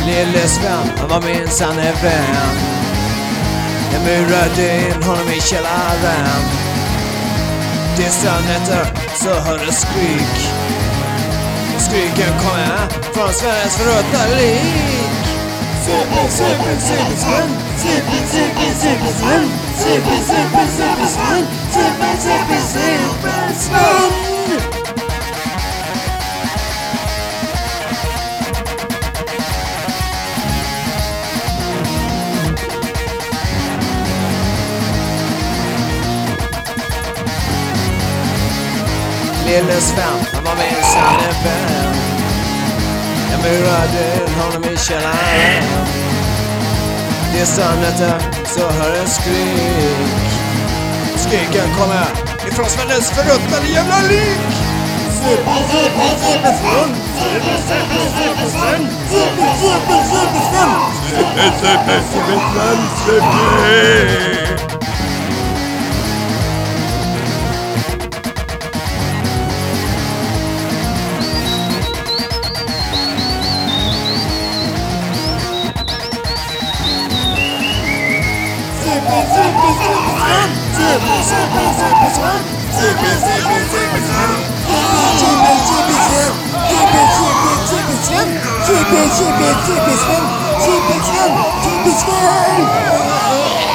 Lille Sven, han var min sanne vän. Jag murade in honom i källaren. Dessa nätter så hördes skrik. Skriken kommer från Sveriges förruttna lik. Super, super, super Sven. Super, super, super Sven. Super, super, super Sven. Super, super, super Sven. Lille Sven, han var min sanne vän. Jag murade honom i källaren. Dessa nätter så hördes skrik. Skriken kommer ifrån Sveriges förruttnade jävla lik. Super, super, super Sven. Super, super, super Sven. Super, super, super Sven. Super, super, super Sven. Super. Super, super, super Sven.